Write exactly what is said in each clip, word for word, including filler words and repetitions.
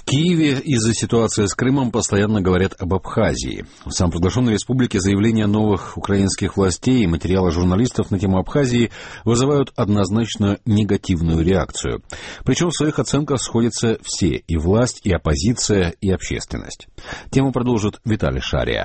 Киеве из-за ситуации с Крымом постоянно говорят об Абхазии. В самопровозглашенной республике заявления новых украинских властей и материалы журналистов на тему Абхазии вызывают однозначно негативную реакцию. Причем в своих оценках сходятся все – и власть, и оппозиция, и общественность. Тему продолжит Виталий Шария.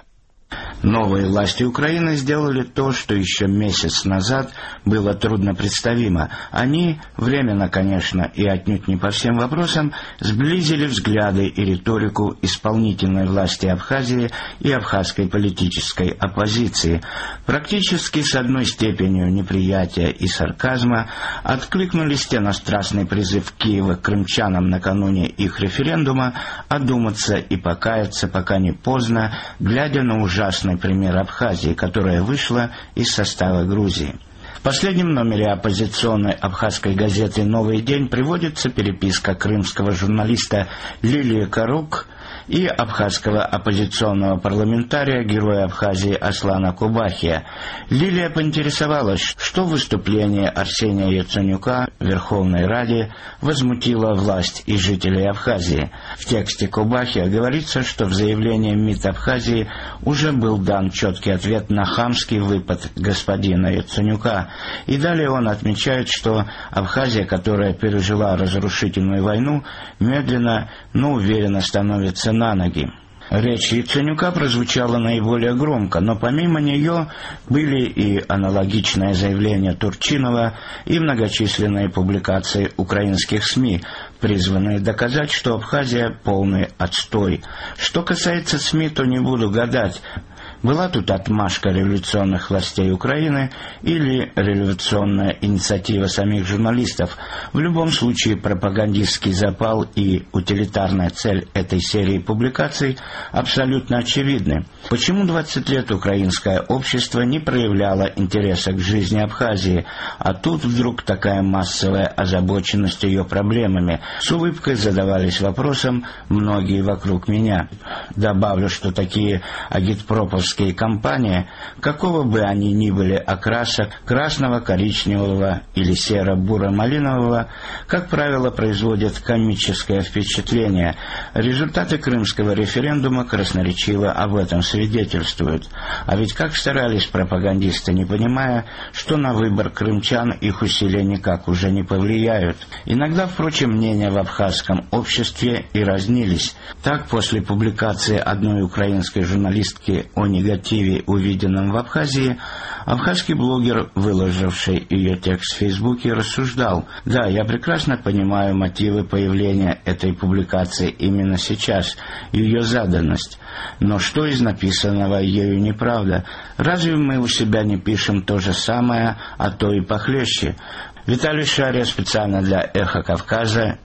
Новые власти Украины сделали то, что еще месяц назад было трудно представимо. Они, временно, конечно, и отнюдь не по всем вопросам, сблизили взгляды и риторику исполнительной власти Абхазии и абхазской политической оппозиции. Практически с одной степенью неприятия и сарказма откликнулись те на страстный призыв Киева к крымчанам накануне их референдума одуматься и покаяться, пока не поздно, глядя на ужасный Ужасный пример Абхазии, которая вышла из состава Грузии. В последнем номере оппозиционной абхазской газеты «Новый день» приводится переписка крымского журналиста Лилии Карук и абхазского оппозиционного парламентария, героя Абхазии Аслана Кубахия. Лилия поинтересовалась, что выступление Арсения Яценюка в Верховной Раде возмутило власть и жителей Абхазии. В тексте Кубахия говорится, что в заявлении МИД Абхазии уже был дан четкий ответ на хамский выпад господина Яценюка. И далее он отмечает, что Абхазия, которая пережила разрушительную войну, медленно, но уверенно становится на ноги. Речь Яценюка прозвучала наиболее громко, но помимо нее были и аналогичное заявление Турчинова, и многочисленные публикации украинских СМИ, призванные доказать, что Абхазия полный отстой. Что касается СМИ, то не буду гадать, была тут отмашка революционных властей Украины или революционная инициатива самих журналистов. В любом случае пропагандистский запал и утилитарная цель этой серии публикаций абсолютно очевидны. Почему двадцать лет украинское общество не проявляло интереса к жизни Абхазии, а тут вдруг такая массовая озабоченность ее проблемами? С улыбкой задавались вопросом многие вокруг меня. Добавлю, что такие агитпроповские компании, какого бы они ни были окраса, красного, коричневого или серо-буро-малинового, как правило, производят комическое впечатление. Результаты крымского референдума красноречиво об этом свидетельствуют. А ведь как старались пропагандисты, не понимая, что на выбор крымчан их усилия никак уже не повлияют. Иногда, впрочем, мнения в абхазском обществе и разнились. Так, после публикации одной украинской журналистки о негативе, увиденном в Абхазии, абхазский блогер, выложивший ее текст в Фейсбуке, рассуждал: «Да, я прекрасно понимаю мотивы появления этой публикации именно сейчас, ее заданность. Но что из написанного ею неправда? Разве мы у себя не пишем то же самое, а то и похлеще?» Виталий Шария специально для «Эхо Кавказа»,